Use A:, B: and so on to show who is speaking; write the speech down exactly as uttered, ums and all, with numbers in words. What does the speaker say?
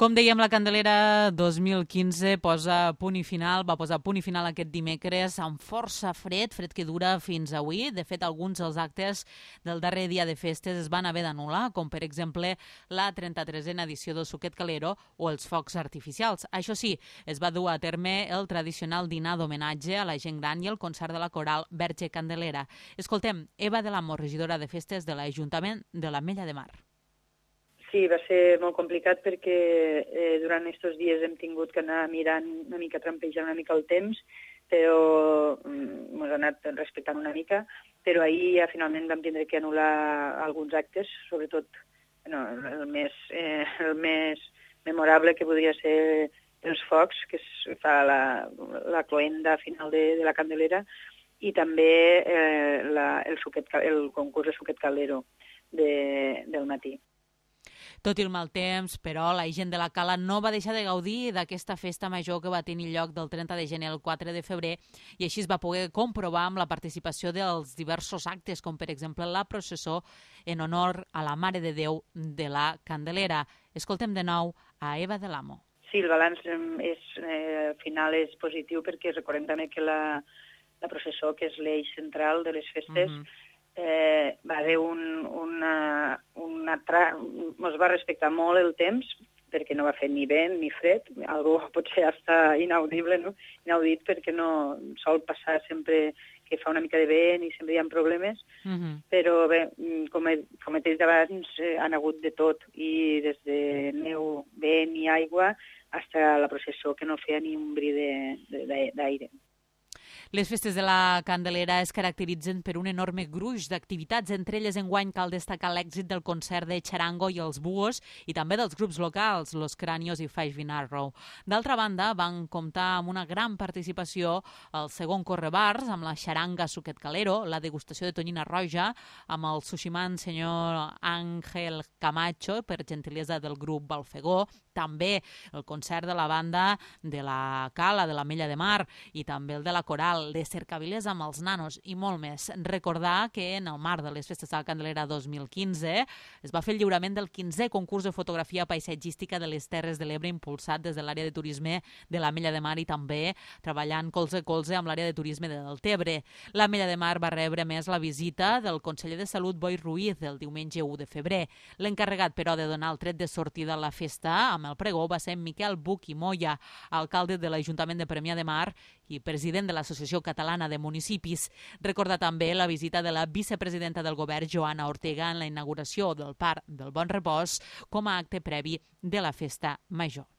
A: Com dèiem, la Candelera dos mil quinze posa punt i final, va posar punt i final aquest dimecres amb força fred, fred que dura fins avui. De fet, alguns dels actes del darrer dia de festes es van haver d'anul·lar, com per exemple la trenta-tresena edició del Suquet Calero o els focs artificials. Això sí, es va dur a terme el tradicional dinar d'homenatge a la gent gran i el concert de la coral Verge Candelera. Escoltem Eva de l'Amo, regidora de festes de l'Ajuntament de l'Ametlla de Mar.
B: Sí, va ser molt complicat perquè eh, durant aquests dies hem tingut que anar mirant una mica, trampejant una mica el temps, però ens mm, ha anat respectant una mica, però ahir ja finalment vam tindre que anul·lar alguns actes, sobretot no, el, més, eh, el més memorable que podria ser els focs, que es fa la, la cloenda final de, de la Candelera, i també eh, la, el, suquet, el concurs de Suquet Calero de, del matí.
A: Tot i el mal temps, però, la gent de la Cala no va deixar de gaudir d'aquesta festa major que va tenir lloc del trenta de gener al quatre de febrer i així es va poder comprovar amb la participació dels diversos actes, com per exemple la processó en honor a la Mare de Déu de la Candelera. Escoltem de nou a Eva de l'Amo.
B: Sí, el balanç és, eh, al final és positiu perquè recordem també que la, la processó, que és l'eix central de les festes, mm-hmm. Eh, va haver un, una, una tra... Ens va respectar molt el temps, perquè no va fer ni vent ni fred, algo potser està inaudible, no? Inaudit, perquè no sol passar sempre que fa una mica de vent i sempre hi ha problemes, mm-hmm. però bé, com he, com he dit abans, eh, han hagut de tot, i des de neu, vent i aigua, fins a la processó que no feia ni un bri d'aire.
A: Les festes de la Candelera es caracteritzen per un enorme gruix d'activitats. Entre elles, enguany cal destacar l'èxit del concert de Charango i els Búhos i també dels grups locals, Los Cranios i Five in Arrow. D'altra banda, van comptar amb una gran participació al segon Correbars, amb la xaranga Suquet Calero, la degustació de tonyina roja, amb el sushimant senyor Ángel Camacho, per gentilesa del grup Balfegó, també el concert de la banda de la Cala, de l'Ametlla de Mar, i també el de la coral, de cercavilers amb els nanos i molt més. Recordar que en el marc de les festes de la Candelera dos mil quinze es va fer el lliurament del quinzè concurs de fotografia paisatgística de les Terres de l'Ebre, impulsat des de l'àrea de turisme de l'Ametlla de Mar i també treballant colze a colze amb l'àrea de turisme de Deltebre. L'Ametlla de Mar va rebre més la visita del conseller de Salut Boi Ruiz el diumenge u de febrer. L'encarregat, però, de donar el tret de sortida a la festa amb el pregó va ser Miquel Buch i Moya, alcalde de l'Ajuntament de Premià de Mar i president de l'Associació Catalana de Municipis. Recorda també la visita de la vicepresidenta del govern, Joana Ortega, en la inauguració del Parc del Bon Repòs com a acte previ de la festa major.